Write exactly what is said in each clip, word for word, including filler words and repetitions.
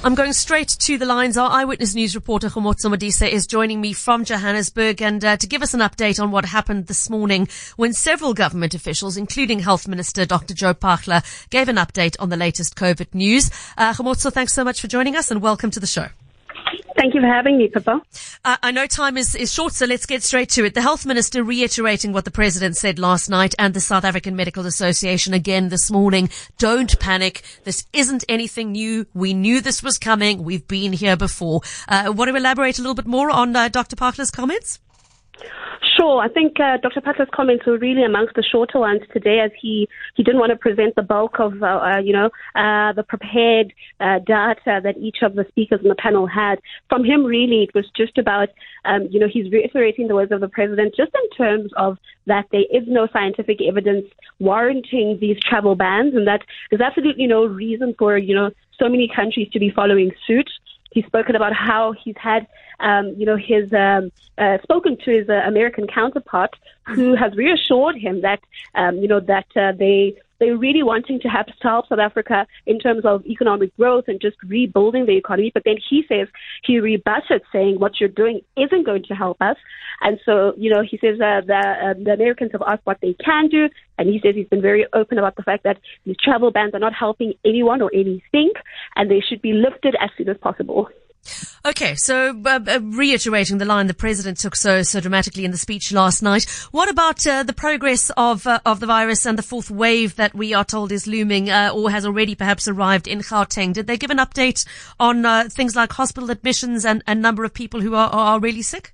I'm going straight to the lines. Our Eyewitness News reporter, Khomotso Modise, is joining me from Johannesburg and uh, to give us an update on what happened this morning when several government officials, including Health Minister Doctor Joe Phaahla, gave an update on the latest COVID news. Uh, Khomotso, thanks so much for joining us and welcome to the show. Thank you for having me, Pippa. Uh, I know time is, is short, so let's get straight to it. The Health Minister reiterating what the President said last night and the South African Medical Association again this morning. Don't panic. This isn't anything new. We knew this was coming. We've been here before. Uh, want to elaborate a little bit more on uh, Doctor Phaahla's comments? Sure. I think uh, Doctor Phahla's comments were really amongst the shorter ones today, as he, he didn't want to present the bulk of, uh, uh, you know, uh, the prepared uh, data that each of the speakers in the panel had. From him, really, it was just about, um, you know, he's reiterating the words of the President just in terms of that there is no scientific evidence warranting these travel bans and that there's absolutely no reason for, you know, so many countries to be following suit. He's spoken about how he's had, um, you know, his um, uh, spoken to his uh, American counterpart, who has reassured him that, um, you know, that uh, they they're really wanting to have to help South Africa in terms of economic growth and just rebuilding the economy. But then he says he rebutted, saying what you're doing isn't going to help us. And so, you know, he says uh, the, uh, the Americans have asked what they can do. And he says he's been very open about the fact that these travel bans are not helping anyone or anything, and they should be lifted as soon as possible. Okay, so uh, uh, reiterating the line the President took so so dramatically in the speech last night, what about uh, the progress of uh, of the virus and the fourth wave that we are told is looming uh, or has already perhaps arrived in Gauteng? Did they give an update on uh, things like hospital admissions and a number of people who are, are really sick?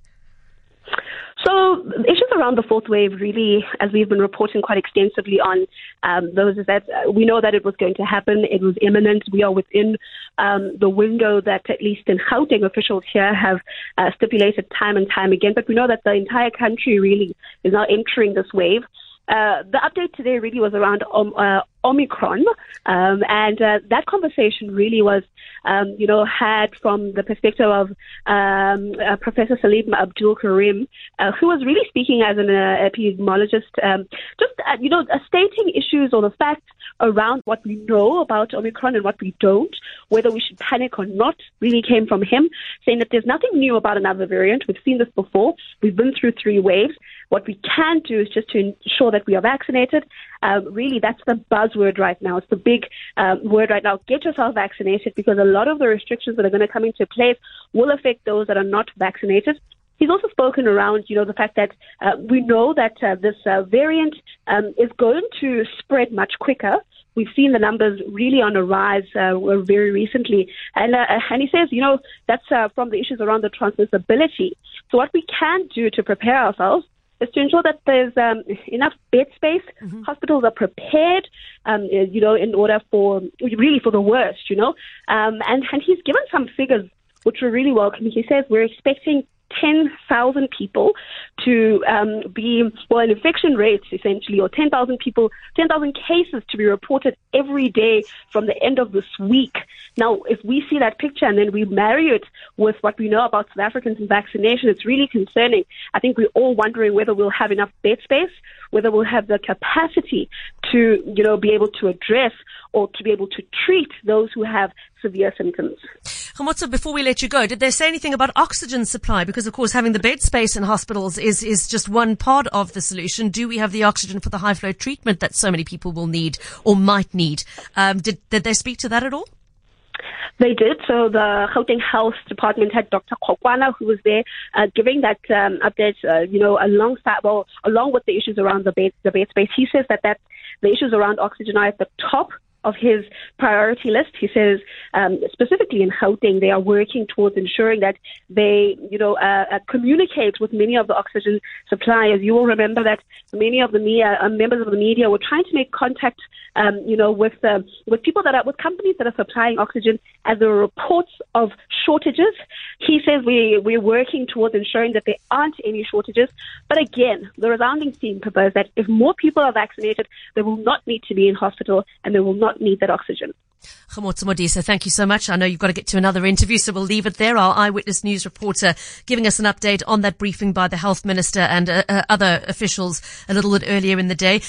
So issues around the fourth wave, really, as we've been reporting quite extensively on um, those, is that uh, we know that it was going to happen. It was imminent. We are within um, the window that at least in Gauteng officials here have uh, stipulated time and time again. But we know that the entire country really is now entering this wave. Uh, the update today really was around um, uh, Omicron, um, and uh, that conversation really was, um, you know, had from the perspective of um, uh, Professor Salim Abdul Karim, uh, who was really speaking as an uh, epidemiologist, um, just, uh, you know, uh, stating issues or the facts around what we know about Omicron and what we don't, whether we should panic or not, really came from him, saying that there's nothing new about another variant. We've seen this before. We've been through three waves. What we can do is just to ensure that we are vaccinated. Um, really, that's the buzzword right now. It's the big um, word right now. Get yourself vaccinated, because a lot of the restrictions that are going to come into place will affect those that are not vaccinated. He's also spoken around, you know, the fact that uh, we know that uh, this uh, variant um, is going to spread much quicker. We've seen the numbers really on a rise uh, very recently. And, uh, and he says, you know, that's uh, from the issues around the transmissibility. So what we can do to prepare ourselves is to ensure that there's um, enough bed space. Mm-hmm. Hospitals are prepared, um, you know, in order for, really for the worst, you know. Um, and, and he's given some figures which were really welcome. He says we're expecting ten thousand people to um, be, well, an infection rate essentially, or ten thousand people, ten thousand cases to be reported every day from the end of this week. Now, if we see that picture and then we marry it with what we know about South Africans and vaccination, it's really concerning. I think we're all wondering whether we'll have enough bed space, whether we'll have the capacity to, you know, be able to address or to be able to treat those who have severe symptoms. Khomotso, before we let you go, did they say anything about oxygen supply? Because, of course, having the bed space in hospitals is, is just one part of the solution. Do we have the oxygen for the high-flow treatment that so many people will need or might need? Um, did, did they speak to that at all? They did. So the Gauteng Health Department had Doctor Kokwana, who was there uh, giving that um, update, uh, you know, alongside, well, along with the issues around the bed, the bed space. He says that, that the issues around oxygen are at the top of his priority list. He says um, specifically in Gauteng, they are working towards ensuring that they, you know, uh, uh, communicate with many of the oxygen suppliers. You will remember that many of the media, uh, members of the media were trying to make contact, um, you know, with uh, with people that are, with companies that are supplying oxygen as there are reports of shortages. He says we, we're working towards ensuring that there aren't any shortages. But again, the resounding theme, Pippa, is that if more people are vaccinated, they will not need to be in hospital and they will not need that oxygen. Khomotso Modise, thank you so much. I know you've got to get to another interview, so we'll leave it there. Our Eyewitness News reporter giving us an update on that briefing by the Health Minister and uh, uh, other officials a little bit earlier in the day.